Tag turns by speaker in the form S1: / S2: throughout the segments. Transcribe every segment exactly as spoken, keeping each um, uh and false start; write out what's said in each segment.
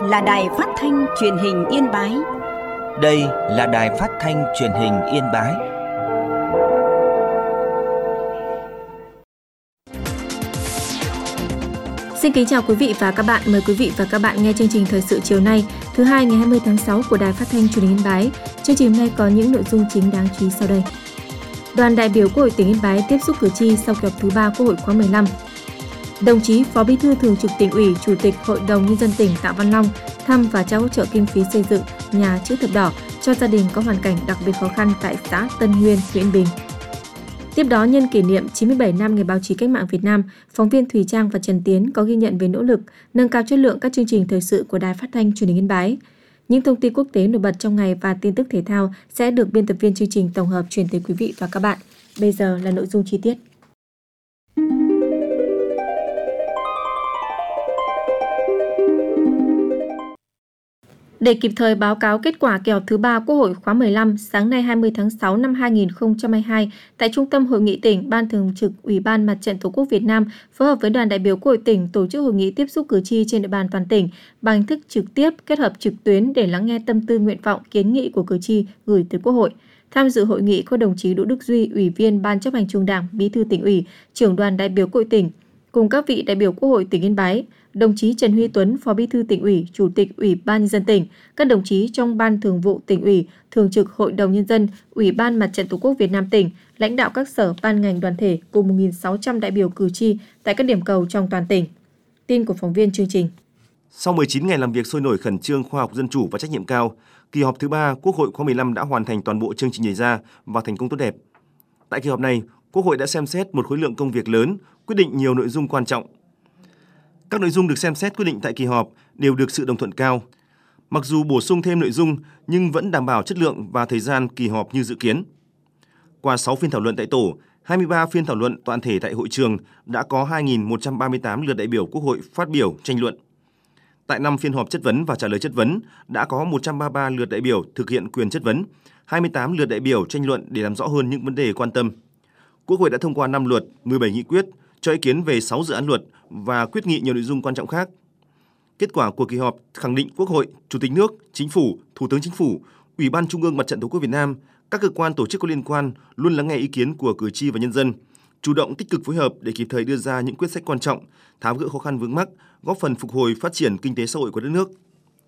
S1: là Đài Phát thanh Truyền hình Yên Bái.
S2: Đây là Đài Phát thanh Truyền hình Yên Bái.
S3: Xin kính chào quý vị và các bạn. Mời quý vị và các bạn nghe chương trình Thời sự chiều nay, thứ hai ngày hai mươi tháng sáu của Đài Phát thanh Truyền hình Yên Bái. Chương trình hôm nay có những nội dung chính đáng chú ý sau đây. Đoàn đại biểu Quốc hội tỉnh Yên Bái tiếp xúc cử tri sau kỳ họp thứ ba Quốc hội khóa mười lăm. Đồng chí Phó Bí thư Thường trực Tỉnh ủy, Chủ tịch Hội đồng Nhân dân tỉnh Tạ Văn Long thăm và trao hỗ trợ kinh phí xây dựng nhà chữ thập đỏ cho gia đình có hoàn cảnh đặc biệt khó khăn tại xã Tân Nguyên, huyện Yên Bình. Tiếp đó, nhân kỷ niệm chín mươi bảy năm Ngày Báo chí Cách mạng Việt Nam, phóng viên Thùy Trang và Trần Tiến có ghi nhận về nỗ lực nâng cao chất lượng các chương trình thời sự của Đài Phát thanh Truyền hình Yên Bái. Những thông tin quốc tế nổi bật trong ngày và tin tức thể thao sẽ được biên tập viên chương trình tổng hợp truyền tới quý vị và các bạn. Bây giờ là nội dung chi tiết. Để kịp thời báo cáo kết quả kỳ họp thứ ba Quốc hội khóa mười lăm, sáng nay hai mươi tháng sáu năm hai nghìn không trăm hai mươi hai, tại Trung tâm Hội nghị tỉnh, Ban Thường trực Ủy ban Mặt trận Tổ quốc Việt Nam phối hợp với đoàn đại biểu Quốc hội tỉnh tổ chức hội nghị tiếp xúc cử tri trên địa bàn toàn tỉnh bằng hình thức trực tiếp kết hợp trực tuyến để lắng nghe tâm tư, nguyện vọng, kiến nghị của cử tri gửi tới Quốc hội. Tham dự hội nghị có đồng chí Đỗ Đức Duy, Ủy viên Ban Chấp hành Trung ương Đảng, Bí thư Tỉnh ủy, Trưởng đoàn đại biểu Quốc hội tỉnh, cùng các vị đại biểu Quốc hội tỉnh Yên Bái, đồng chí Trần Huy Tuấn, Phó Bí thư Tỉnh ủy, Chủ tịch Ủy ban Nhân dân tỉnh, các đồng chí trong Ban Thường vụ Tỉnh ủy, Thường trực Hội đồng Nhân dân, Ủy ban Mặt trận Tổ quốc Việt Nam tỉnh, lãnh đạo các sở ban ngành đoàn thể cùng một nghìn sáu trăm đại biểu cử tri tại các điểm cầu trong toàn tỉnh. Tin của phóng viên chương trình.
S4: Sau mười chín ngày làm việc sôi nổi, khẩn trương, khoa học, dân chủ và trách nhiệm cao, kỳ họp thứ ba Quốc hội khóa mười lăm đã hoàn thành toàn bộ chương trình đề ra và thành công tốt đẹp. Tại kỳ họp này, Quốc hội đã xem xét một khối lượng công việc lớn, quyết định nhiều nội dung quan trọng. Các nội dung được xem xét quyết định tại kỳ họp đều được sự đồng thuận cao. Mặc dù bổ sung thêm nội dung nhưng vẫn đảm bảo chất lượng và thời gian kỳ họp như dự kiến. Qua sáu phiên thảo luận tại tổ, hai mươi ba phiên thảo luận toàn thể tại hội trường đã có hai nghìn một trăm ba mươi tám lượt đại biểu Quốc hội phát biểu tranh luận. Tại năm phiên họp chất vấn và trả lời chất vấn đã có một trăm ba mươi ba lượt đại biểu thực hiện quyền chất vấn, hai mươi tám lượt đại biểu tranh luận để làm rõ hơn những vấn đề quan tâm. Quốc hội đã thông qua năm luật, mười bảy nghị quyết, cho ý kiến về sáu dự án luật và quyết nghị nhiều nội dung quan trọng khác. Kết quả của kỳ họp khẳng định Quốc hội, Chủ tịch nước, Chính phủ, Thủ tướng Chính phủ, Ủy ban Trung ương Mặt trận Tổ quốc Việt Nam, các cơ quan tổ chức có liên quan luôn lắng nghe ý kiến của cử tri và nhân dân, chủ động tích cực phối hợp để kịp thời đưa ra những quyết sách quan trọng, tháo gỡ khó khăn vướng mắc, góp phần phục hồi phát triển kinh tế xã hội của đất nước.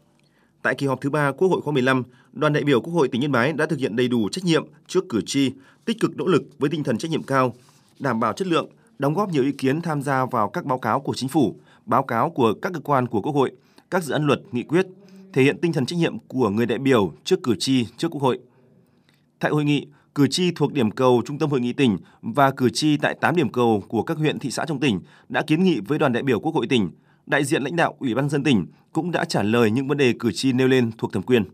S4: Tại kỳ họp thứ ba Quốc hội khóa mười lăm, đoàn đại biểu Quốc hội tỉnh Yên Bái đã thực hiện đầy đủ trách nhiệm trước cử tri, tích cực nỗ lực với tinh thần trách nhiệm cao, đảm bảo chất lượng, đóng góp nhiều ý kiến tham gia vào các báo cáo của Chính phủ, báo cáo của các cơ quan của Quốc hội, các dự án luật, nghị quyết, thể hiện tinh thần trách nhiệm của người đại biểu trước cử tri, trước Quốc hội. Tại hội nghị, cử tri thuộc điểm cầu Trung tâm Hội nghị tỉnh và cử tri tại tám điểm cầu của các huyện, thị xã trong tỉnh đã kiến nghị với đoàn đại biểu Quốc hội tỉnh. Đại diện lãnh đạo Ủy ban nhân dân tỉnh cũng đã trả lời những vấn đề cử tri nêu lên thuộc thẩm quyền.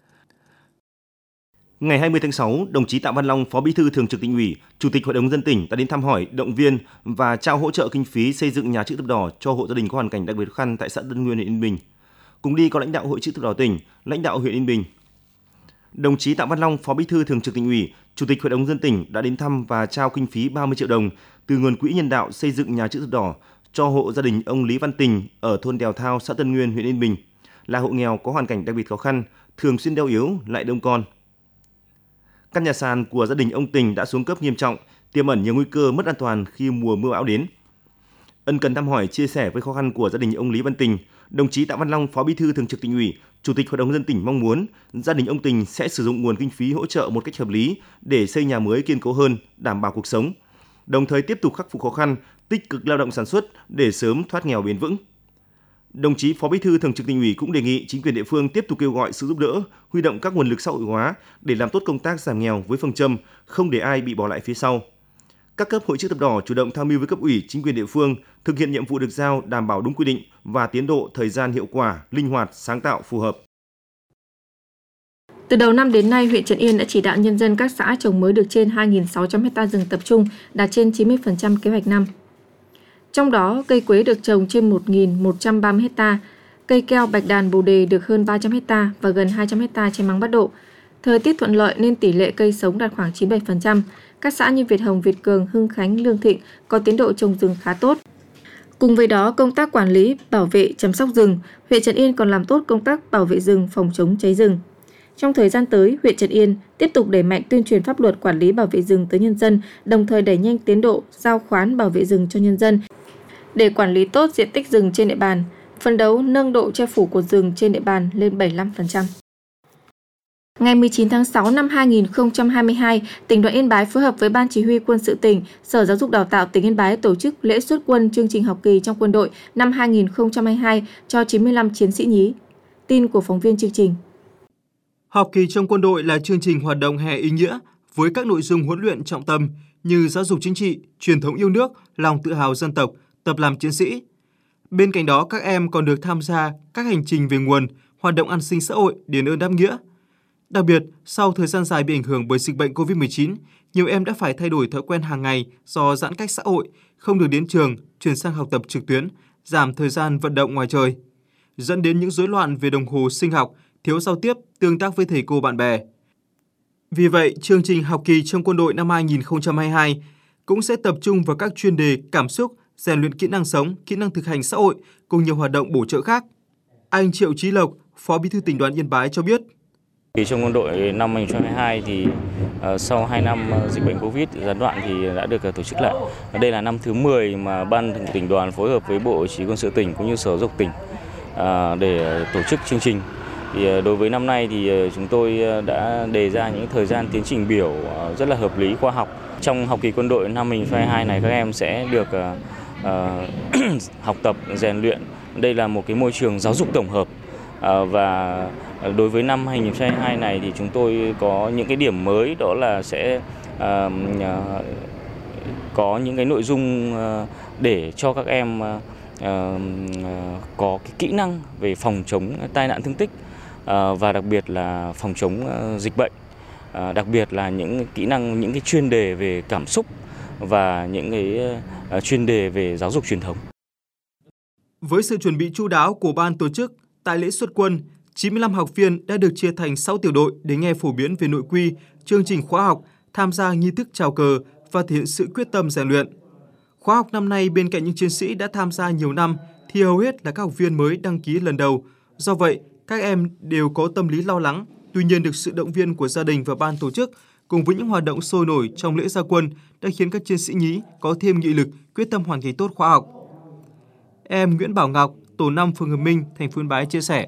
S4: Ngày hai mươi tháng sáu, đồng chí Tạ Văn Long, Phó Bí thư Thường trực Tỉnh ủy, Chủ tịch Hội đồng nhân dân tỉnh đã đến thăm hỏi, động viên và trao hỗ trợ kinh phí xây dựng nhà chữ thập đỏ cho hộ gia đình có hoàn cảnh đặc biệt khó khăn tại xã Tân Nguyên, huyện Yên Bình. Cùng đi có lãnh đạo Hội chữ thập đỏ tỉnh, lãnh đạo huyện Yên Bình. Đồng chí Tạ Văn Long, Phó Bí thư Thường trực Tỉnh ủy, Chủ tịch Hội đồng nhân dân tỉnh đã đến thăm và trao kinh phí ba mươi triệu đồng từ nguồn quỹ nhân đạo xây dựng nhà chữ thập đỏ cho hộ gia đình ông Lý Văn Tình ở thôn Đèo Thao, xã Tân Nguyên, huyện Yên Bình, là hộ nghèo có hoàn cảnh đặc biệt khó khăn, thường xuyên đau yếu, lại đông con. Căn nhà sàn của gia đình ông Tình đã xuống cấp nghiêm trọng, tiềm ẩn nhiều nguy cơ mất an toàn khi mùa mưa bão đến. Ân cần thăm hỏi, chia sẻ với khó khăn của gia đình ông Lý Văn Tình, đồng chí Tạ Văn Long, Phó Bí thư Thường trực Tỉnh ủy, Chủ tịch Hội đồng nhân dân tỉnh mong muốn gia đình ông Tình sẽ sử dụng nguồn kinh phí hỗ trợ một cách hợp lý để xây nhà mới kiên cố hơn, đảm bảo cuộc sống, đồng thời tiếp tục khắc phục khó khăn, tích cực lao động sản xuất để sớm thoát nghèo bền vững. Đồng chí Phó Bí thư Thường trực Tỉnh ủy cũng đề nghị chính quyền địa phương tiếp tục kêu gọi sự giúp đỡ, huy động các nguồn lực xã hội hóa để làm tốt công tác giảm nghèo với phương châm không để ai bị bỏ lại phía sau. Các cấp hội chữ thập đỏ chủ động tham mưu với cấp ủy, chính quyền địa phương thực hiện nhiệm vụ được giao đảm bảo đúng quy định và tiến độ, thời gian hiệu quả, linh hoạt, sáng tạo, phù hợp.
S3: Từ đầu năm đến nay, huyện Trấn Yên đã chỉ đạo nhân dân các xã trồng mới được trên hai nghìn sáu trăm ha rừng tập trung, đạt trên chín mươi phần trăm kế hoạch năm. Trong đó, cây quế được trồng trên một nghìn một trăm ba mươi ha, cây keo bạch đàn bồ đề được hơn ba trăm ha và gần hai trăm ha trên măng Bát Độ. Thời tiết thuận lợi nên tỷ lệ cây sống đạt khoảng chín mươi bảy phần trăm. Các xã như Việt Hồng, Việt Cường, Hưng Khánh, Lương Thịnh có tiến độ trồng rừng khá tốt. Cùng với đó, công tác quản lý, bảo vệ, chăm sóc rừng, huyện Trấn Yên còn làm tốt công tác bảo vệ rừng, phòng chống cháy rừng. Trong thời gian tới, huyện Trấn Yên tiếp tục đẩy mạnh tuyên truyền pháp luật quản lý bảo vệ rừng tới nhân dân, đồng thời đẩy nhanh tiến độ giao khoán bảo vệ rừng cho nhân dân để quản lý tốt diện tích rừng trên địa bàn, phấn đấu nâng độ che phủ của rừng trên địa bàn lên bảy mươi lăm phần trăm. Ngày mười chín tháng sáu năm hai nghìn không trăm hai mươi hai, tỉnh đoàn Yên Bái phối hợp với Ban Chỉ huy Quân sự tỉnh, Sở Giáo dục Đào tạo tỉnh Yên Bái tổ chức lễ xuất quân chương trình học kỳ trong quân đội năm hai nghìn không trăm hai mươi hai cho chín mươi lăm chiến sĩ nhí. Tin của phóng viên chương trình.
S5: Học kỳ trong quân đội là chương trình hoạt động hè ý nghĩa với các nội dung huấn luyện trọng tâm như giáo dục chính trị, truyền thống yêu nước, lòng tự hào dân tộc, tập làm chiến sĩ. Bên cạnh đó, các em còn được tham gia các hành trình về nguồn, hoạt động an sinh xã hội, đền ơn đáp nghĩa. Đặc biệt, sau thời gian dài bị ảnh hưởng bởi dịch bệnh cô vít mười chín, nhiều em đã phải thay đổi thói quen hàng ngày do giãn cách xã hội, không được đến trường, chuyển sang học tập trực tuyến, giảm thời gian vận động ngoài trời, dẫn đến những rối loạn về đồng hồ sinh học, thiếu giao tiếp, tương tác với thầy cô bạn bè. Vì vậy, chương trình học kỳ trong quân đội năm hai nghìn không trăm hai mươi hai cũng sẽ tập trung vào các chuyên đề cảm xúc, rèn luyện kỹ năng sống, kỹ năng thực hành xã hội cùng nhiều hoạt động bổ trợ khác. Anh Triệu Chí Lộc, Phó Bí thư tỉnh đoàn Yên Bái cho biết.
S6: Kỳ trong quân đội năm hai nghìn không trăm hai mươi hai thì uh, sau hai năm uh, dịch bệnh Covid gián đoạn thì đã được uh, tổ chức lại. Đây là năm thứ mười mà Ban Thường vụ tỉnh đoàn phối hợp với Bộ Chỉ huy Quân sự tỉnh cũng như Sở Giáo dục tỉnh uh, để tổ chức chương trình. Thì uh, đối với năm nay thì uh, chúng tôi uh, đã đề ra những thời gian tiến trình biểu uh, rất là hợp lý, khoa học. Trong học kỳ quân đội năm hai nghìn không trăm hai mươi hai này các em sẽ được uh, uh, học tập, rèn luyện. Đây là một cái môi trường giáo dục tổng hợp uh, và đối với năm hai nghìn không trăm hai mươi hai này thì chúng tôi có những cái điểm mới, đó là sẽ uh, uh, có những cái nội dung uh, để cho các em uh, uh, có cái kỹ năng về phòng chống tai nạn thương tích uh, và đặc biệt là phòng chống uh, dịch bệnh, uh, đặc biệt là những kỹ năng, những cái chuyên đề về cảm xúc và những cái uh, chuyên đề về giáo dục truyền thống.
S5: Với sự chuẩn bị chu đáo của ban tổ chức, tại lễ xuất quân, chín mươi lăm học viên đã được chia thành sáu tiểu đội để nghe phổ biến về nội quy, chương trình khóa học, tham gia nghi thức chào cờ và thể hiện sự quyết tâm rèn luyện. Khóa học năm nay bên cạnh những chiến sĩ đã tham gia nhiều năm thì hầu hết là các học viên mới đăng ký lần đầu. Do vậy, các em đều có tâm lý lo lắng. Tuy nhiên được sự động viên của gia đình và ban tổ chức cùng với những hoạt động sôi nổi trong lễ ra quân đã khiến các chiến sĩ nhí có thêm nghị lực, quyết tâm hoàn thành tốt khóa học. Em Nguyễn Bảo Ngọc, tổ năm phường Hợp Minh, thành phố Yên Bái chia sẻ.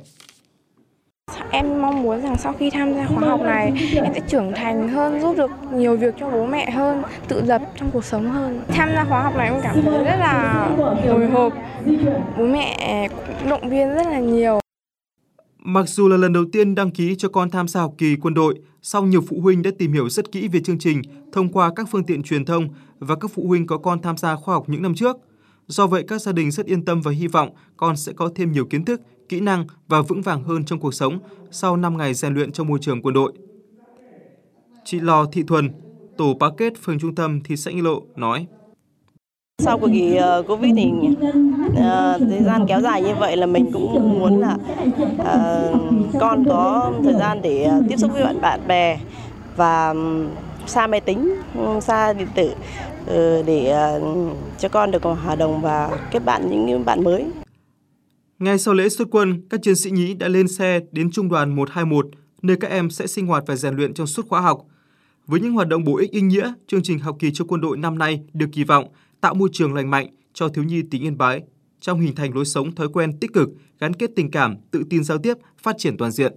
S7: Em mong muốn rằng sau khi tham gia khóa học này, em sẽ trưởng thành hơn, giúp được nhiều việc cho bố mẹ hơn, tự lập trong cuộc sống hơn. Tham gia khóa học này em cảm thấy rất là hồi hộp, bố mẹ cũng động viên rất là nhiều.
S5: Mặc dù là lần đầu tiên đăng ký cho con tham gia học kỳ quân đội, song nhiều phụ huynh đã tìm hiểu rất kỹ về chương trình thông qua các phương tiện truyền thông và các phụ huynh có con tham gia khóa học những năm trước. Do vậy, các gia đình rất yên tâm và hy vọng con sẽ có thêm nhiều kiến thức, kỹ năng và vững vàng hơn trong cuộc sống sau năm ngày rèn luyện trong môi trường quân đội. Chị Lò Thị Thuần, tổ Bá Kết, phường Trung Tâm, thị xã Nghĩa Lộ nói.
S8: Sau cuộc kỳ uh, Covid thì uh, thời gian kéo dài như vậy là mình cũng muốn là uh, con có thời gian để uh, tiếp xúc với bạn bạn bè và um, xa máy tính, xa điện tử uh, để uh, cho con được hòa đồng và kết bạn những bạn mới.
S5: Ngay sau lễ xuất quân, các chiến sĩ nhí đã lên xe đến trung đoàn một hai một, nơi các em sẽ sinh hoạt và rèn luyện trong suốt khóa học. Với những hoạt động bổ ích ý nghĩa, chương trình học kỳ cho quân đội năm nay được kỳ vọng tạo môi trường lành mạnh cho thiếu nhi tỉnh Yên Bái trong hình thành lối sống thói quen tích cực, gắn kết tình cảm, tự tin giao tiếp, phát triển toàn diện.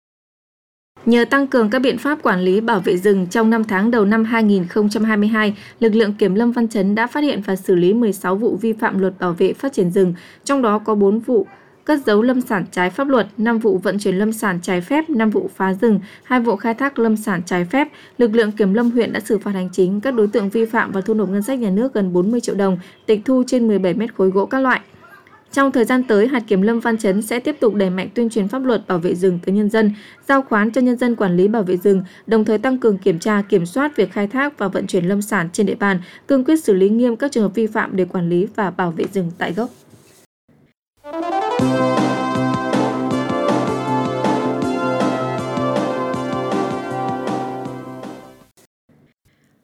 S3: Nhờ tăng cường các biện pháp quản lý bảo vệ rừng trong năm tháng đầu năm hai nghìn không trăm hai mươi hai, lực lượng kiểm lâm Văn Chấn đã phát hiện và xử lý mười sáu vụ vi phạm luật bảo vệ phát triển rừng, trong đó có bốn vụ cất giấu lâm sản trái pháp luật, năm vụ vận chuyển lâm sản trái phép, năm vụ phá rừng, hai vụ khai thác lâm sản trái phép. Lực lượng kiểm lâm huyện đã xử phạt hành chính các đối tượng vi phạm và thu nộp ngân sách nhà nước gần bốn mươi triệu đồng, tịch thu trên mười bảy mét khối gỗ các loại. Trong thời gian tới, hạt kiểm lâm Văn Chấn sẽ tiếp tục đẩy mạnh tuyên truyền pháp luật bảo vệ rừng tới nhân dân, giao khoán cho nhân dân quản lý bảo vệ rừng, đồng thời tăng cường kiểm tra, kiểm soát việc khai thác và vận chuyển lâm sản trên địa bàn, cương quyết xử lý nghiêm các trường hợp vi phạm để quản lý và bảo vệ rừng tại gốc.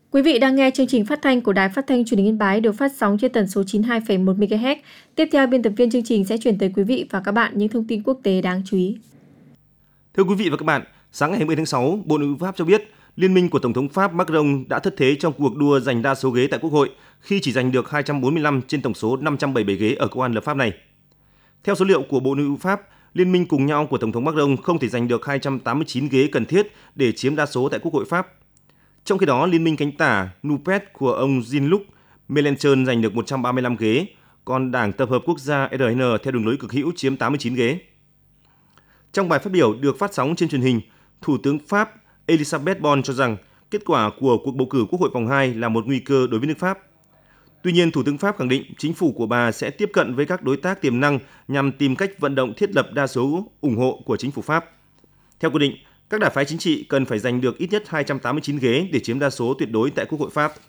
S3: Quý vị đang nghe chương trình phát thanh của Đài Phát thanh Truyền hình Yên Bái được phát sóng trên tần số chín mươi hai phẩy một mê ga héc. Tiếp theo, biên tập viên chương trình sẽ chuyển tới quý vị và các bạn những thông tin quốc tế đáng chú ý.
S4: Thưa quý vị và các bạn, sáng ngày hai mươi tháng sáu, Bộ Nội vụ Pháp cho biết Liên minh của Tổng thống Pháp Macron đã thất thế trong cuộc đua giành đa số ghế tại Quốc hội khi chỉ giành được hai trăm bốn mươi lăm trên tổng số năm trăm bảy mươi bảy ghế ở cơ quan lập pháp này. Theo số liệu của Bộ Nội vụ Pháp, Liên minh cùng nhau của Tổng thống Macron không thể giành được hai trăm tám mươi chín ghế cần thiết để chiếm đa số tại Quốc hội Pháp. Trong khi đó, Liên minh cánh tả NUPES của ông Jean-Luc Mélenchon giành được một trăm ba mươi lăm ghế, còn Đảng Tập hợp Quốc gia R N theo đường lối cực hữu chiếm tám mươi chín ghế. Trong bài phát biểu được phát sóng trên truyền hình, Thủ tướng Pháp Elisabeth Borne cho rằng kết quả của cuộc bầu cử Quốc hội vòng hai là một nguy cơ đối với nước Pháp. Tuy nhiên, Thủ tướng Pháp khẳng định chính phủ của bà sẽ tiếp cận với các đối tác tiềm năng nhằm tìm cách vận động thiết lập đa số ủng hộ của chính phủ Pháp. Theo quy định, các đảng phái chính trị cần phải giành được ít nhất hai trăm tám mươi chín ghế để chiếm đa số tuyệt đối tại Quốc hội Pháp.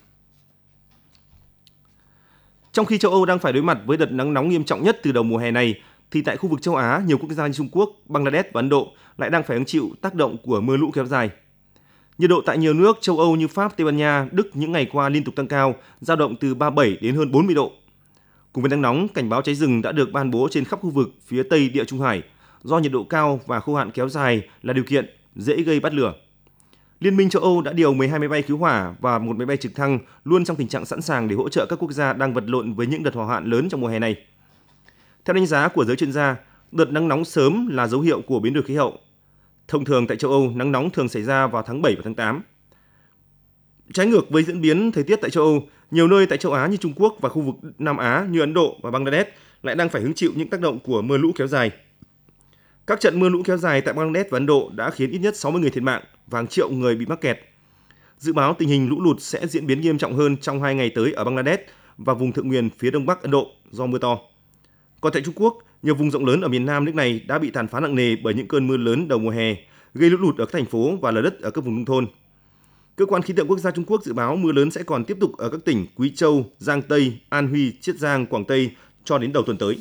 S4: Trong khi châu Âu đang phải đối mặt với đợt nắng nóng nghiêm trọng nhất từ đầu mùa hè này, thì tại khu vực châu Á, nhiều quốc gia như Trung Quốc, Bangladesh và Ấn Độ lại đang phải hứng chịu tác động của mưa lũ kéo dài. Nhiệt độ tại nhiều nước châu Âu như Pháp, Tây Ban Nha, Đức những ngày qua liên tục tăng cao, dao động từ ba mươi bảy đến hơn bốn mươi độ. Cùng với nắng nóng, cảnh báo cháy rừng đã được ban bố trên khắp khu vực phía Tây Địa Trung Hải do nhiệt độ cao và khô hạn kéo dài là điều kiện dễ gây bắt lửa. Liên minh châu Âu đã điều mười hai máy bay cứu hỏa và một máy bay trực thăng luôn trong tình trạng sẵn sàng để hỗ trợ các quốc gia đang vật lộn với những đợt hỏa hoạn lớn trong mùa hè này. Theo đánh giá của giới chuyên gia, đợt nắng nóng sớm là dấu hiệu của biến đổi khí hậu. Thông thường tại châu Âu, nắng nóng thường xảy ra vào tháng bảy và tháng tám. Trái ngược với diễn biến thời tiết tại châu Âu, nhiều nơi tại châu Á như Trung Quốc và khu vực Nam Á như Ấn Độ và Bangladesh lại đang phải hứng chịu những tác động của mưa lũ kéo dài. Các trận mưa lũ kéo dài tại Bangladesh và Ấn Độ đã khiến ít nhất sáu mươi người thiệt mạng và hàng triệu người bị mắc kẹt. Dự báo tình hình lũ lụt sẽ diễn biến nghiêm trọng hơn trong hai ngày tới ở Bangladesh và vùng thượng nguyen phía đông bắc Ấn Độ do mưa to. Còn tại Trung Quốc, nhiều vùng rộng lớn ở miền Nam nước này đã bị tàn phá nặng nề bởi những cơn mưa lớn đầu mùa hè, gây lũ lụt ở các thành phố và lở đất ở các vùng nông thôn. Cơ quan khí tượng quốc gia Trung Quốc dự báo mưa lớn sẽ còn tiếp tục ở các tỉnh Quý Châu, Giang Tây, An Huy, Chiết Giang, Quảng Tây cho đến đầu tuần tới.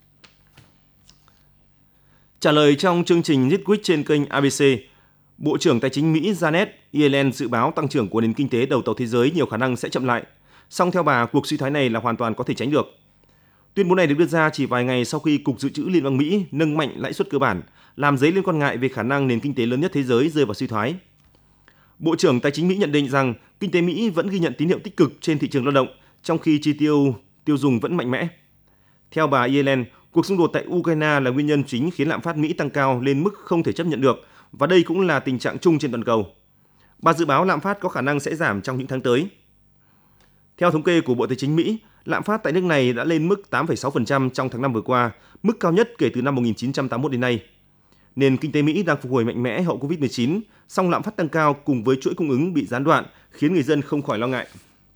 S4: Trả lời trong chương trình Newsweek trên kênh A B C, Bộ trưởng Tài chính Mỹ Janet Yellen dự báo tăng trưởng của nền kinh tế đầu tàu thế giới nhiều khả năng sẽ chậm lại. Song theo bà, cuộc suy thoái này là hoàn toàn có thể tránh được. Tuyên bố này được đưa ra chỉ vài ngày sau khi Cục Dự trữ Liên bang Mỹ nâng mạnh lãi suất cơ bản, làm dấy lên quan ngại về khả năng nền kinh tế lớn nhất thế giới rơi vào suy thoái. Bộ trưởng Tài chính Mỹ nhận định rằng kinh tế Mỹ vẫn ghi nhận tín hiệu tích cực trên thị trường lao động, trong khi chi tiêu tiêu dùng vẫn mạnh mẽ. Theo bà Yellen, cuộc xung đột tại Ukraine là nguyên nhân chính khiến lạm phát Mỹ tăng cao lên mức không thể chấp nhận được, và đây cũng là tình trạng chung trên toàn cầu. Bà dự báo lạm phát có khả năng sẽ giảm trong những tháng tới. Theo thống kê của Bộ Tài chính Mỹ, lạm phát tại nước này đã lên mức tám phẩy sáu phần trăm trong tháng năm vừa qua, mức cao nhất kể từ năm một nghìn chín trăm tám mươi mốt đến nay. Nền kinh tế Mỹ đang phục hồi mạnh mẽ hậu covid mười chín, song lạm phát tăng cao cùng với chuỗi cung ứng bị gián đoạn khiến người dân không khỏi lo ngại.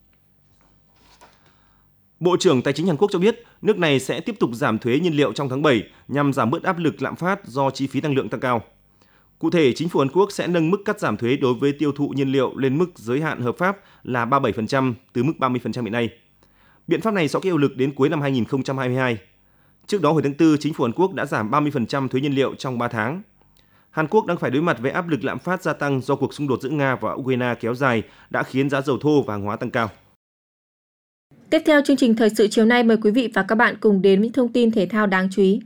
S4: Bộ trưởng Tài chính Hàn Quốc cho biết nước này sẽ tiếp tục giảm thuế nhiên liệu trong tháng bảy nhằm giảm bớt áp lực lạm phát do chi phí năng lượng tăng cao. Cụ thể, chính phủ Hàn Quốc sẽ nâng mức cắt giảm thuế đối với tiêu thụ nhiên liệu lên mức giới hạn hợp pháp là ba mươi bảy phần trăm từ mức ba mươi phần trăm hiện nay. Biện pháp này sẽ có hiệu lực đến cuối năm hai nghìn không trăm hai mươi hai. Trước đó hồi tháng tư, chính phủ Hàn Quốc đã giảm ba mươi phần trăm thuế nhiên liệu trong ba tháng. Hàn Quốc đang phải đối mặt với áp lực lạm phát gia tăng do cuộc xung đột giữa Nga và Ukraine kéo dài đã khiến giá dầu thô và hàng hóa tăng cao.
S3: Tiếp theo chương trình thời sự chiều nay, mời quý vị và các bạn cùng đến những thông tin thể thao đáng chú ý.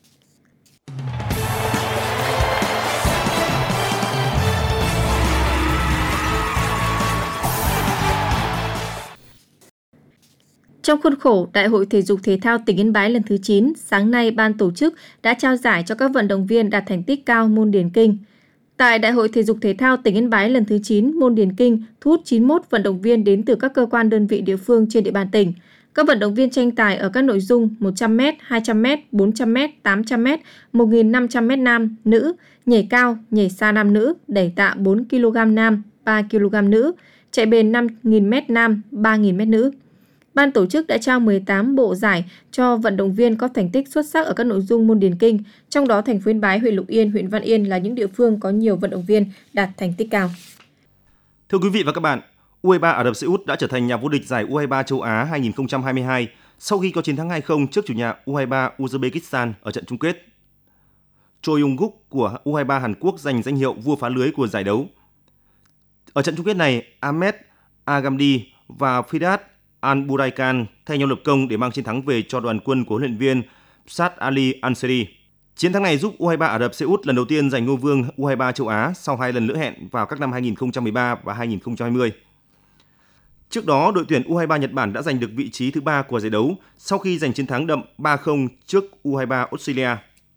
S3: Trong khuôn khổ Đại hội Thể dục Thể thao tỉnh Yên Bái lần thứ chín, sáng nay ban tổ chức đã trao giải cho các vận động viên đạt thành tích cao môn điền kinh. Tại Đại hội Thể dục Thể thao tỉnh Yên Bái lần thứ chín, môn điền kinh thu hút chín mươi mốt vận động viên đến từ các cơ quan đơn vị địa phương trên địa bàn tỉnh. Các vận động viên tranh tài ở các nội dung một trăm mét, hai trăm mét, bốn trăm mét, tám trăm mét, một nghìn năm trăm mét nam, nữ, nhảy cao, nhảy xa nam nữ, đẩy tạ bốn ki lô gam nam, ba ki lô gam nữ, chạy bền năm nghìn mét nam, ba nghìn mét nữ. Ban tổ chức đã trao mười tám bộ giải cho vận động viên có thành tích xuất sắc ở các nội dung môn điền kinh, trong đó thành phố Yên Bái, huyện Lục Yên, huyện Văn Yên là những địa phương có nhiều vận động viên đạt thành tích cao.
S4: Thưa quý vị và các bạn, u hai ba Ả Rập Xê Út đã trở thành nhà vô địch giải u hai ba châu Á hai nghìn không trăm hai mươi hai sau khi có chiến thắng hai không trước chủ nhà u hai ba Uzbekistan ở trận chung kết. Cho Yong-guk của u hai ba Hàn Quốc giành danh hiệu vua phá lưới của giải đấu. Ở trận chung kết này, Ahmed Agamdi và Fidat Al-Buraikan thay nhau lập công để mang chiến thắng về cho đoàn quân của huấn luyện viên Saad Ali Ansari. Chiến thắng này giúp u hai ba Ả Rập Xê Út lần đầu tiên giành ngôi vương u hai ba châu Á sau hai lần lỡ hẹn vào các năm hai nghìn không trăm mười ba và hai nghìn không trăm hai mươi. Trước đó, đội tuyển u hai ba Nhật Bản đã giành được vị trí thứ ba của giải đấu sau khi giành chiến thắng đậm ba không trước u hai ba Australia.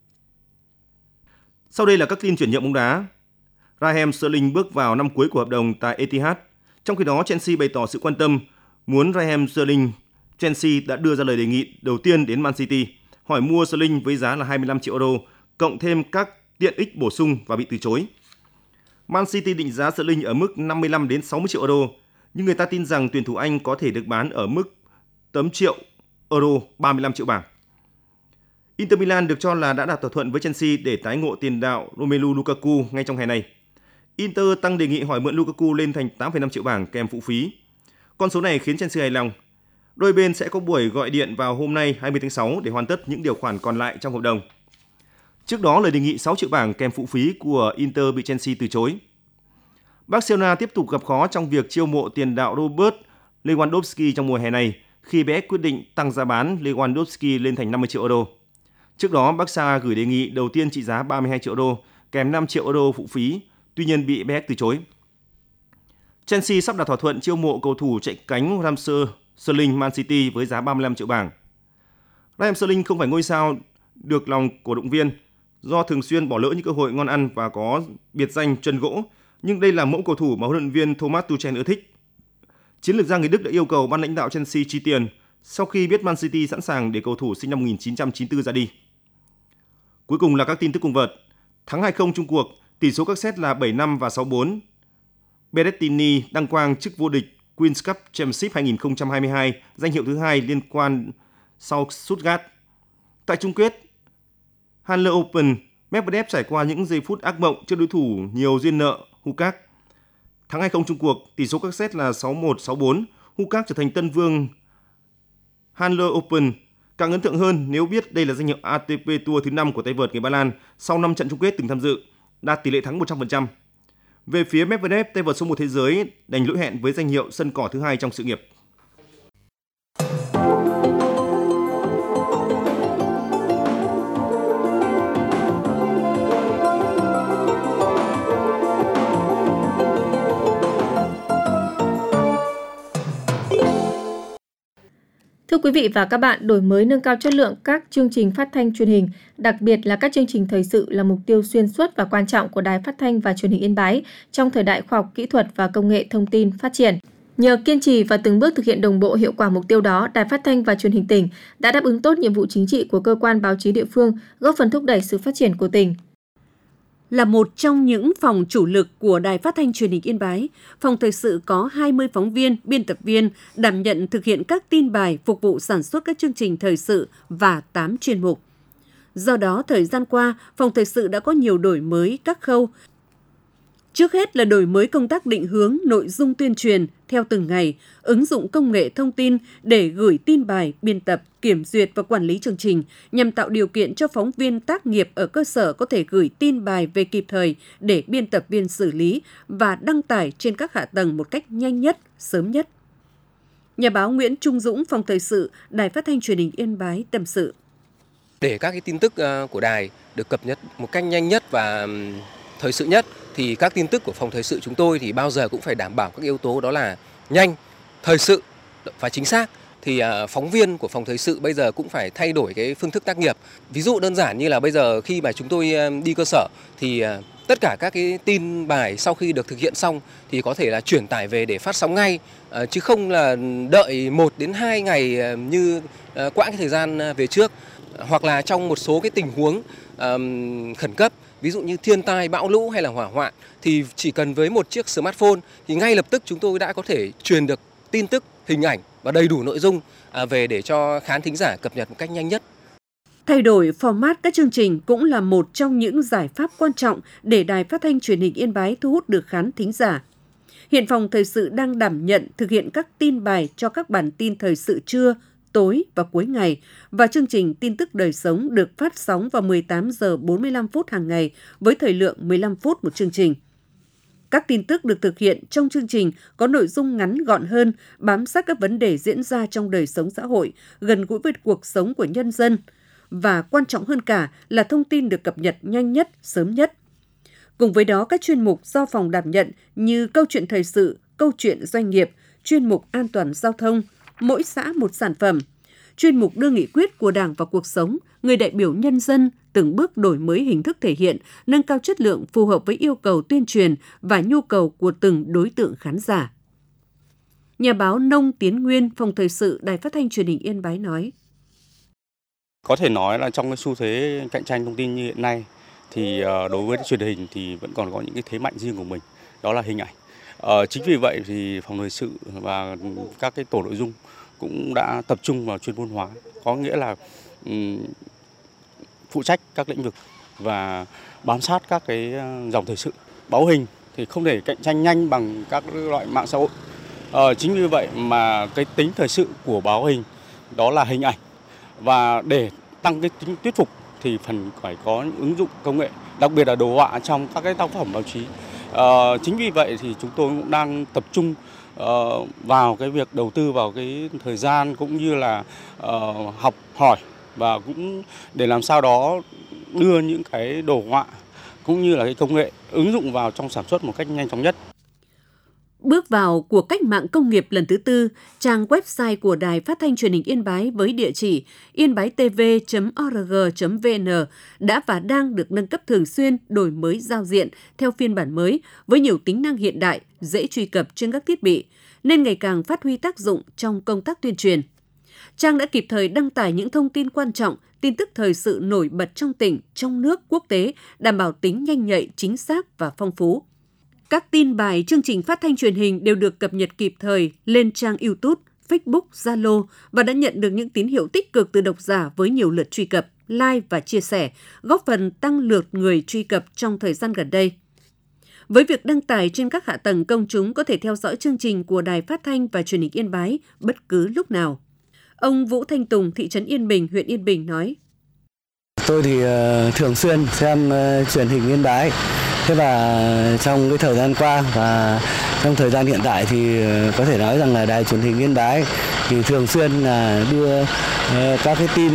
S4: Sau đây là các tin chuyển nhượng bóng đá. Raheem Sterling bước vào năm cuối của hợp đồng tại Etihad. Trong khi đó, Chelsea bày tỏ sự quan tâm muốn Raheem Sterling. Chelsea đã đưa ra lời đề nghị đầu tiên đến Man City, hỏi mua Sterling với giá là hai mươi lăm triệu euro, cộng thêm các tiện ích bổ sung và bị từ chối. Man City định giá Sterling ở mức năm mươi lăm đến sáu mươi triệu euro, nhưng người ta tin rằng tuyển thủ Anh có thể được bán ở mức tám triệu euro, ba mươi lăm triệu bảng. Inter Milan được cho là đã đạt thỏa thuận với Chelsea để tái ngộ tiền đạo Romelu Lukaku ngay trong hè này. Inter tăng đề nghị hỏi mượn Lukaku lên thành tám phẩy năm triệu bảng kèm phụ phí. Con số này khiến Chelsea hài lòng. Đôi bên sẽ có buổi gọi điện vào hôm nay hai mươi tháng sáu để hoàn tất những điều khoản còn lại trong hợp đồng. Trước đó, lời đề nghị sáu triệu bảng kèm phụ phí của Inter bị Chelsea từ chối. Barcelona tiếp tục gặp khó trong việc chiêu mộ tiền đạo Robert Lewandowski trong mùa hè này khi bé ét quyết định tăng giá bán Lewandowski lên thành năm mươi triệu euro. Trước đó, Barca gửi đề nghị đầu tiên trị giá ba mươi hai triệu euro kèm năm triệu euro phụ phí, tuy nhiên bị bé ét từ chối. Chelsea sắp đặt thỏa thuận chiêu mộ cầu thủ chạy cánh Raheem Sterling Man City với giá ba mươi lăm triệu bảng. Raheem Sterling không phải ngôi sao được lòng cổ động viên do thường xuyên bỏ lỡ những cơ hội ngon ăn và có biệt danh chân gỗ, nhưng đây là mẫu cầu thủ mà huấn luyện viên Thomas Tuchel ưa thích. Chiến lược gia người Đức đã yêu cầu ban lãnh đạo Chelsea chi tiền sau khi biết Man City sẵn sàng để cầu thủ sinh năm một nghìn chín trăm chín mươi tư ra đi. Cuối cùng là các tin tức cùng vợt. Thắng hai không chung cuộc, tỷ số các set là bảy năm và sáu bốn. Berrettini đăng quang chức vô địch Queen's Cup Championship hai không hai hai, danh hiệu thứ hai liên quan sau Stuttgart. Tại chung kết Handler Open, Medvedev trải qua những giây phút ác mộng trước đối thủ nhiều duyên nợ Hukak. Thắng hai không chung cuộc, tỷ số các set là sáu một, sáu bốn. Hukak trở thành tân vương Handler Open. Càng ấn tượng hơn nếu biết đây là danh hiệu a tê pê Tour thứ năm của tay vợt người Ba Lan sau năm trận chung kết từng tham dự, đạt tỷ lệ thắng một trăm phần trăm. Về phía Medvedev, tay vợt số một thế giới đành lỗi hẹn với danh hiệu sân cỏ thứ hai trong sự nghiệp.
S3: Thưa quý vị và các bạn, đổi mới nâng cao chất lượng các chương trình phát thanh truyền hình, đặc biệt là các chương trình thời sự là mục tiêu xuyên suốt và quan trọng của Đài Phát thanh và Truyền hình Yên Bái trong thời đại khoa học kỹ thuật và công nghệ thông tin phát triển. Nhờ kiên trì và từng bước thực hiện đồng bộ hiệu quả mục tiêu đó, Đài Phát thanh và Truyền hình tỉnh đã đáp ứng tốt nhiệm vụ chính trị của cơ quan báo chí địa phương, góp phần thúc đẩy sự phát triển của tỉnh.
S1: Là một trong những phòng chủ lực của Đài Phát thanh Truyền hình Yên Bái, phòng thời sự có hai mươi phóng viên, biên tập viên đảm nhận thực hiện các tin bài phục vụ sản xuất các chương trình thời sự và tám chuyên mục. Do đó, thời gian qua, phòng thời sự đã có nhiều đổi mới các khâu. Trước hết là đổi mới công tác định hướng nội dung tuyên truyền theo từng ngày, ứng dụng công nghệ thông tin để gửi tin bài, biên tập, kiểm duyệt và quản lý chương trình nhằm tạo điều kiện cho phóng viên tác nghiệp ở cơ sở có thể gửi tin bài về kịp thời để biên tập viên xử lý và đăng tải trên các hạ tầng một cách nhanh nhất, sớm nhất. Nhà báo Nguyễn Trung Dũng, phòng thời sự, Đài Phát thanh Truyền hình Yên Bái tâm sự.
S9: Để các cái tin tức của đài được cập nhật một cách nhanh nhất và thời sự nhất thì các tin tức của phòng thời sự chúng tôi thì bao giờ cũng phải đảm bảo các yếu tố đó là nhanh, thời sự và chính xác. Thì phóng viên của phòng thời sự bây giờ cũng phải thay đổi cái phương thức tác nghiệp. Ví dụ đơn giản như là bây giờ khi mà chúng tôi đi cơ sở thì tất cả các cái tin bài sau khi được thực hiện xong thì có thể là chuyển tải về để phát sóng ngay, chứ không là đợi một đến hai ngày như quãng cái thời gian về trước. Hoặc là trong một số cái tình huống um, khẩn cấp, ví dụ như thiên tai, bão lũ hay là hỏa hoạn thì chỉ cần với một chiếc smartphone thì ngay lập tức chúng tôi đã có thể truyền được tin tức, hình ảnh và đầy đủ nội dung à, về để cho khán thính giả cập nhật một cách nhanh nhất.
S1: Thay đổi format các chương trình cũng là một trong những giải pháp quan trọng để Đài Phát thanh Truyền hình Yên Bái thu hút được khán thính giả. Hiện phòng thời sự đang đảm nhận thực hiện các tin bài cho các bản tin thời sự trưa, tối và cuối ngày và chương trình tin tức đời sống được phát sóng vào mười tám giờ bốn mươi lăm phút hàng ngày với thời lượng mười lăm phút một chương trình. Các tin tức được thực hiện trong chương trình có nội dung ngắn gọn hơn, bám sát các vấn đề diễn ra trong đời sống xã hội, gần gũi với cuộc sống của nhân dân. Và quan trọng hơn cả là thông tin được cập nhật nhanh nhất, sớm nhất. Cùng với đó, các chuyên mục do phòng đảm nhận như câu chuyện thời sự, câu chuyện doanh nghiệp, chuyên mục an toàn giao thông, mỗi xã một sản phẩm, chuyên mục đưa nghị quyết của Đảng vào cuộc sống, người đại biểu nhân dân từng bước đổi mới hình thức thể hiện, nâng cao chất lượng phù hợp với yêu cầu tuyên truyền và nhu cầu của từng đối tượng khán giả. Nhà báo Nông Tiến Nguyên, Phòng Thời sự, Đài Phát thanh Truyền hình Yên Bái nói:
S10: Có thể nói là trong cái xu thế cạnh tranh thông tin như hiện nay thì đối với truyền hình thì vẫn còn có những cái thế mạnh riêng của mình, đó là hình ảnh. Ờ, chính vì vậy thì Phòng Thời sự và các cái tổ nội dung cũng đã tập trung vào chuyên môn hóa, có nghĩa là um, phụ trách các lĩnh vực và bám sát các cái dòng thời sự. Báo hình thì không thể cạnh tranh nhanh bằng các loại mạng xã hội. Ờ, chính vì vậy mà cái tính thời sự của báo hình đó là hình ảnh, và để tăng cái tính thuyết phục thì phần phải có những ứng dụng công nghệ, đặc biệt là đồ họa trong các cái tác phẩm báo chí. Ờ, chính vì vậy thì chúng tôi cũng đang tập trung uh, vào cái việc đầu tư vào cái thời gian cũng như là uh, học hỏi, và cũng để làm sao đó đưa những cái đồ họa cũng như là cái công nghệ ứng dụng vào trong sản xuất một cách nhanh chóng nhất.
S1: Bước vào cuộc cách mạng công nghiệp lần thứ tư, trang website của Đài Phát thanh Truyền hình Yên Bái với địa chỉ yên bái t v chấm o r g chấm v n đã và đang được nâng cấp thường xuyên, đổi mới giao diện theo phiên bản mới với nhiều tính năng hiện đại, dễ truy cập trên các thiết bị, nên ngày càng phát huy tác dụng trong công tác tuyên truyền. Trang đã kịp thời đăng tải những thông tin quan trọng, tin tức thời sự nổi bật trong tỉnh, trong nước, quốc tế, đảm bảo tính nhanh nhạy, chính xác và phong phú. Các tin bài, chương trình phát thanh truyền hình đều được cập nhật kịp thời lên trang YouTube, Facebook, Zalo và đã nhận được những tín hiệu tích cực từ độc giả với nhiều lượt truy cập, like và chia sẻ, góp phần tăng lượt người truy cập trong thời gian gần đây. Với việc đăng tải trên các hạ tầng, công chúng có thể theo dõi chương trình của Đài Phát thanh và Truyền hình Yên Bái bất cứ lúc nào. Ông Vũ Thanh Tùng, thị trấn Yên Bình, huyện Yên Bình nói:
S11: Tôi thì uh, thường xuyên xem uh, truyền hình Yên Bái. Thế và trong cái thời gian qua và trong thời gian hiện tại thì uh, có thể nói rằng là Đài Truyền hình Yên Bái thì thường xuyên là uh, đưa uh, các cái tin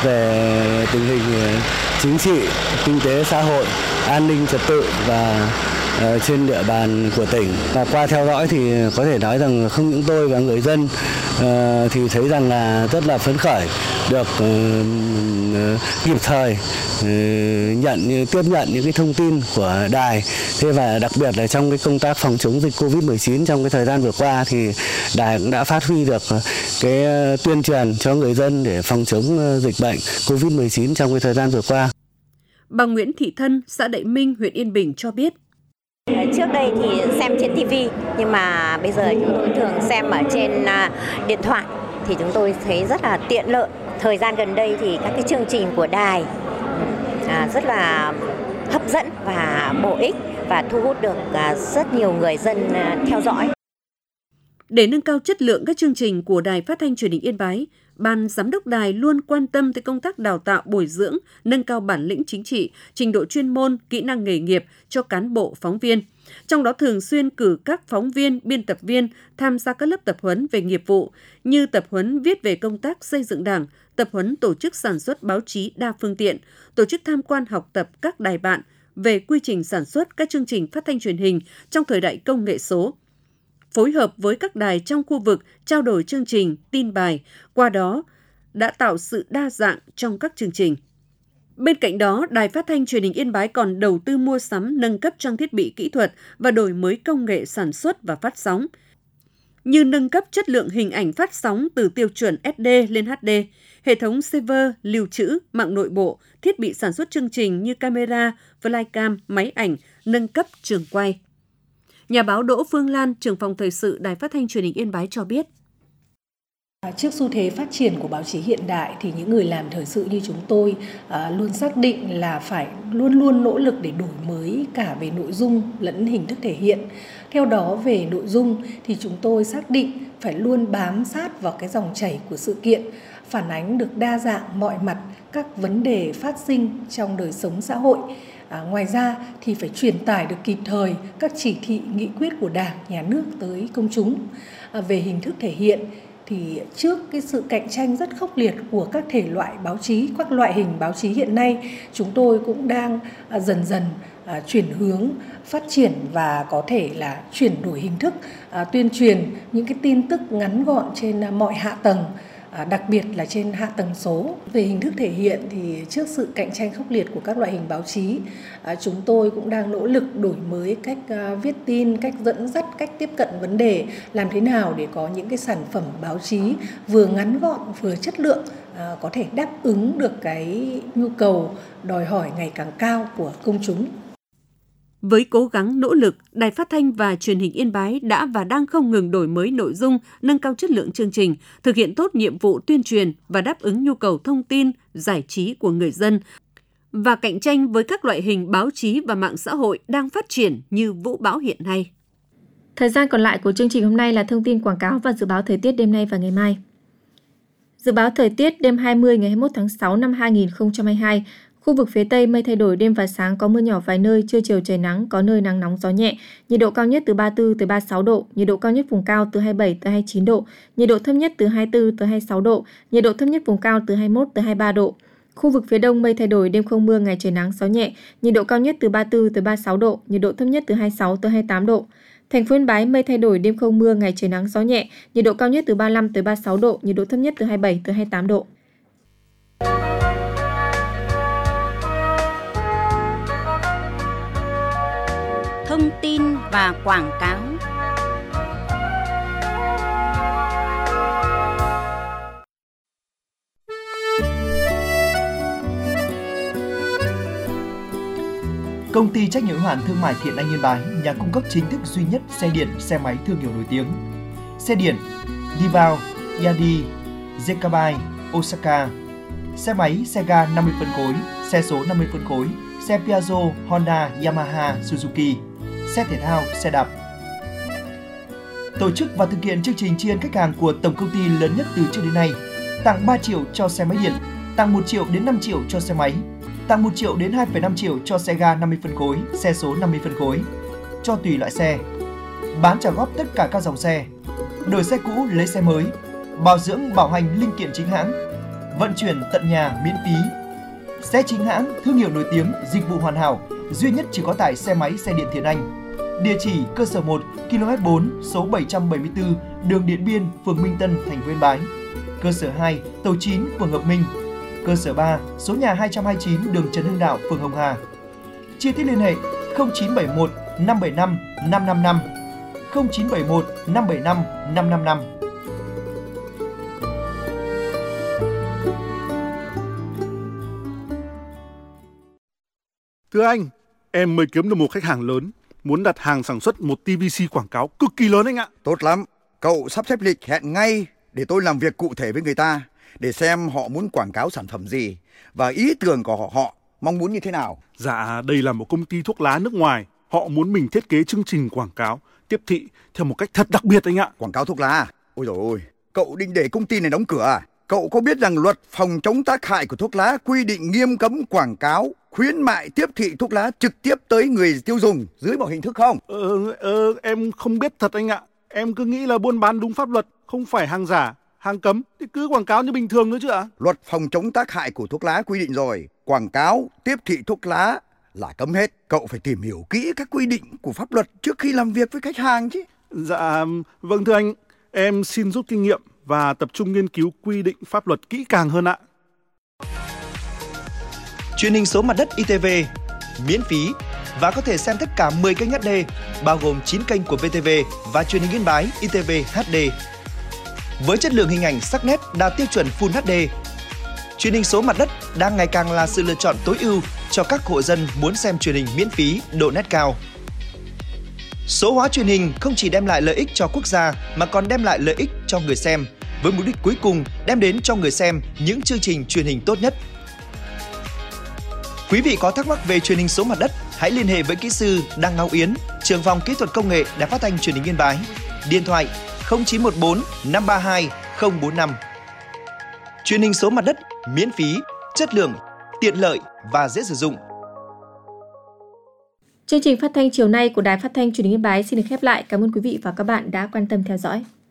S11: về tình hình uh, chính trị, kinh tế, xã hội, an ninh trật tự và uh, trên địa bàn của tỉnh. Và qua theo dõi thì có thể nói rằng không những tôi và người dân uh, thì thấy rằng là rất là phấn khởi, được uh, kịp thời uh, nhận tiếp nhận những cái thông tin của đài. Thế và đặc biệt là trong cái công tác phòng chống dịch covid mười chín trong cái thời gian vừa qua thì đài cũng đã phát huy được cái tuyên truyền cho người dân để phòng chống dịch bệnh covid mười chín trong cái thời gian vừa qua.
S1: Bà Nguyễn Thị Thân, xã Đại Minh, huyện Yên Bình cho biết:
S12: Trước đây thì xem trên ti vi, nhưng mà bây giờ chúng tôi thường xem ở trên điện thoại thì chúng tôi thấy rất là tiện lợi. Thời gian gần đây thì các cái chương trình của đài à, rất là hấp dẫn và bổ ích và thu hút được à, rất nhiều người dân à, theo dõi.
S1: Để nâng cao chất lượng các chương trình của Đài Phát thanh Truyền hình Yên Bái, Ban Giám đốc Đài luôn quan tâm tới công tác đào tạo, bồi dưỡng, nâng cao bản lĩnh chính trị, trình độ chuyên môn, kỹ năng nghề nghiệp cho cán bộ, phóng viên. Trong đó thường xuyên cử các phóng viên, biên tập viên tham gia các lớp tập huấn về nghiệp vụ như tập huấn viết về công tác xây dựng Đảng, tập huấn tổ chức sản xuất báo chí đa phương tiện, tổ chức tham quan học tập các đài bạn về quy trình sản xuất các chương trình phát thanh truyền hình trong thời đại công nghệ số. Phối hợp với các đài trong khu vực trao đổi chương trình, tin bài, qua đó đã tạo sự đa dạng trong các chương trình. Bên cạnh đó, Đài Phát thanh Truyền hình Yên Bái còn đầu tư mua sắm, nâng cấp trang thiết bị kỹ thuật và đổi mới công nghệ sản xuất và phát sóng, như nâng cấp chất lượng hình ảnh phát sóng từ tiêu chuẩn ét đê lên hát đê, hệ thống server, lưu trữ, mạng nội bộ, thiết bị sản xuất chương trình như camera, flycam, máy ảnh, nâng cấp trường quay. Nhà báo Đỗ Phương Lan, trưởng phòng thời sự Đài Phát thanh Truyền hình Yên Bái cho biết:
S13: Trước xu thế phát triển của báo chí hiện đại thì những người làm thời sự như chúng tôi à, luôn xác định là phải luôn luôn nỗ lực để đổi mới cả về nội dung lẫn hình thức thể hiện. Theo đó, về nội dung thì chúng tôi xác định phải luôn bám sát vào cái dòng chảy của sự kiện, phản ánh được đa dạng mọi mặt các vấn đề phát sinh trong đời sống xã hội, À, ngoài ra thì phải truyền tải được kịp thời các chỉ thị, nghị quyết của Đảng, Nhà nước tới công chúng. À, về hình thức thể hiện thì trước cái sự cạnh tranh rất khốc liệt của các thể loại báo chí, các loại hình báo chí hiện nay, chúng tôi cũng đang à, dần dần à, chuyển hướng phát triển và có thể là chuyển đổi hình thức à, tuyên truyền những cái tin tức ngắn gọn trên à, mọi hạ tầng, à, đặc biệt là trên hạ tầng số. Về hình thức thể hiện thì trước sự cạnh tranh khốc liệt của các loại hình báo chí, à, chúng tôi cũng đang nỗ lực đổi mới cách à, viết tin, cách dẫn dắt, cách tiếp cận vấn đề, làm thế nào để có những cái sản phẩm báo chí vừa ngắn gọn vừa chất lượng, à, có thể đáp ứng được cái nhu cầu đòi hỏi ngày càng cao của công chúng.
S1: Với cố gắng nỗ lực, Đài Phát thanh và Truyền hình Yên Bái đã và đang không ngừng đổi mới nội dung, nâng cao chất lượng chương trình, thực hiện tốt nhiệm vụ tuyên truyền và đáp ứng nhu cầu thông tin, giải trí của người dân và cạnh tranh với các loại hình báo chí và mạng xã hội đang phát triển như vũ bão hiện nay.
S3: Thời gian còn lại của chương trình hôm nay là thông tin quảng cáo và dự báo thời tiết đêm nay và ngày mai. Dự báo thời tiết đêm hai mươi ngày hai mươi mốt tháng sáu năm hai nghìn không trăm hai mươi hai. Khu vực phía Tây mây thay đổi, đêm và sáng có mưa nhỏ vài nơi, trưa chiều trời nắng, có nơi nắng nóng gió nhẹ. Nhiệt độ cao nhất từ ba mươi tư tới ba mươi sáu độ, nhiệt độ cao nhất vùng cao từ hai mươi bảy tới hai mươi chín độ, nhiệt độ thấp nhất từ hai mươi tư tới hai mươi sáu độ, nhiệt độ thấp nhất vùng cao từ hai mươi mốt tới hai mươi ba độ. Khu vực phía Đông mây thay đổi, đêm không mưa, ngày trời nắng gió nhẹ, nhiệt độ cao nhất từ ba mươi tư tới ba mươi sáu độ, nhiệt độ thấp nhất từ hai mươi sáu tới hai mươi tám độ. Thành phố Yên Bái mây thay đổi, đêm không mưa, ngày trời nắng gió nhẹ, nhiệt độ cao nhất từ ba mươi lăm tới ba mươi sáu độ, nhiệt độ thấp nhất từ hai mươi bảy tới hai mươi tám độ.
S14: Thông tin và quảng cáo.
S15: Công ty trách nhiệm hữu hạn thương mại Thiện Anh Yên Bái, nhà cung cấp chính thức duy nhất xe điện, xe máy thương hiệu nổi tiếng. Xe điện Divao, Yadi, Zekabai, Osaka. Xe máy Sega năm mươi phân khối, xe số năm mươi phân khối, xe Piaggio, Honda, Yamaha, Suzuki. Xe thể thao, xe đạp. Tổ chức và thực hiện chương trình tri ân khách hàng của tổng công ty lớn nhất từ trước đến nay, tặng ba triệu cho xe máy điện, tặng một triệu đến năm triệu cho xe máy, tặng một triệu đến hai phẩy năm triệu cho xe ga năm mươi phân khối, xe số năm mươi phân khối, cho tùy loại xe. Bán trả góp tất cả các dòng xe, đổi xe cũ lấy xe mới, bảo dưỡng bảo hành linh kiện chính hãng, vận chuyển tận nhà miễn phí. Xe chính hãng, thương hiệu nổi tiếng, dịch vụ hoàn hảo, duy nhất chỉ có tại xe máy xe điện Thiện Anh. Địa chỉ cơ sở một, ki lô mét bốn, số bảy trăm bảy mươi tư, đường Điện Biên, phường Minh Tân, thành phố Yên Bái. Cơ sở hai, tổ chín, phường Hợp Minh. Cơ sở ba, số nhà hai trăm hai mươi chín, đường Trần Hưng Đạo, phường Hồng Hà. Chi tiết liên hệ không chín bảy một năm bảy năm năm năm năm, không chín bảy một năm bảy năm năm năm năm.
S16: Thưa anh, em mới kiếm được một khách hàng lớn, muốn đặt hàng sản xuất một tê vê xê quảng cáo cực kỳ lớn anh ạ.
S17: Tốt lắm, cậu sắp xếp lịch hẹn ngay để tôi làm việc cụ thể với người ta, để xem họ muốn quảng cáo sản phẩm gì và ý tưởng của họ, họ mong muốn như thế nào.
S16: Dạ, đây là một công ty thuốc lá nước ngoài, họ muốn mình thiết kế chương trình quảng cáo, tiếp thị theo một cách thật đặc biệt anh ạ.
S17: Quảng cáo thuốc lá? Ôi dồi ôi, cậu định để công ty này đóng cửa à? Cậu có biết rằng luật phòng chống tác hại của thuốc lá quy định nghiêm cấm quảng cáo, khuyến mại tiếp thị thuốc lá trực tiếp tới người tiêu dùng dưới mọi hình thức không?
S16: Ờ, ờ, em không biết thật anh ạ. Em cứ nghĩ là buôn bán đúng pháp luật, không phải hàng giả, hàng cấm, thì cứ quảng cáo như bình thường nữa chứ ạ.
S17: Luật phòng chống tác hại của thuốc lá quy định rồi, quảng cáo, tiếp thị thuốc lá là cấm hết. Cậu phải tìm hiểu kỹ các quy định của pháp luật trước khi làm việc với khách hàng chứ.
S16: Dạ, vâng thưa anh, em xin rút kinh nghiệm và tập trung nghiên cứu quy định pháp luật kỹ càng hơn ạ.
S15: Truyền hình số mặt đất i tê vê miễn phí và có thể xem tất cả mười kênh hát đê, bao gồm chín kênh của vê tê vê và truyền hình Yên Bái i tê vê hát đê. Với chất lượng hình ảnh sắc nét đạt tiêu chuẩn Full hát đê, truyền hình số mặt đất đang ngày càng là sự lựa chọn tối ưu cho các hộ dân muốn xem truyền hình miễn phí, độ nét cao. Số hóa truyền hình không chỉ đem lại lợi ích cho quốc gia mà còn đem lại lợi ích cho người xem, với mục đích cuối cùng đem đến cho người xem những chương trình truyền hình tốt nhất. Quý vị có thắc mắc về truyền hình số mặt đất, hãy liên hệ với kỹ sư Đăng Ngọc Yến, trưởng phòng kỹ thuật công nghệ Đài Phát thanh Truyền hình Yên Bái. Điện thoại không chín một bốn năm ba hai không bốn năm. Truyền hình số mặt đất miễn phí, chất lượng, tiện lợi và dễ sử dụng.
S3: Chương trình phát thanh chiều nay của Đài Phát thanh Truyền hình Yên Bái xin được khép lại. Cảm ơn quý vị và các bạn đã quan tâm theo dõi.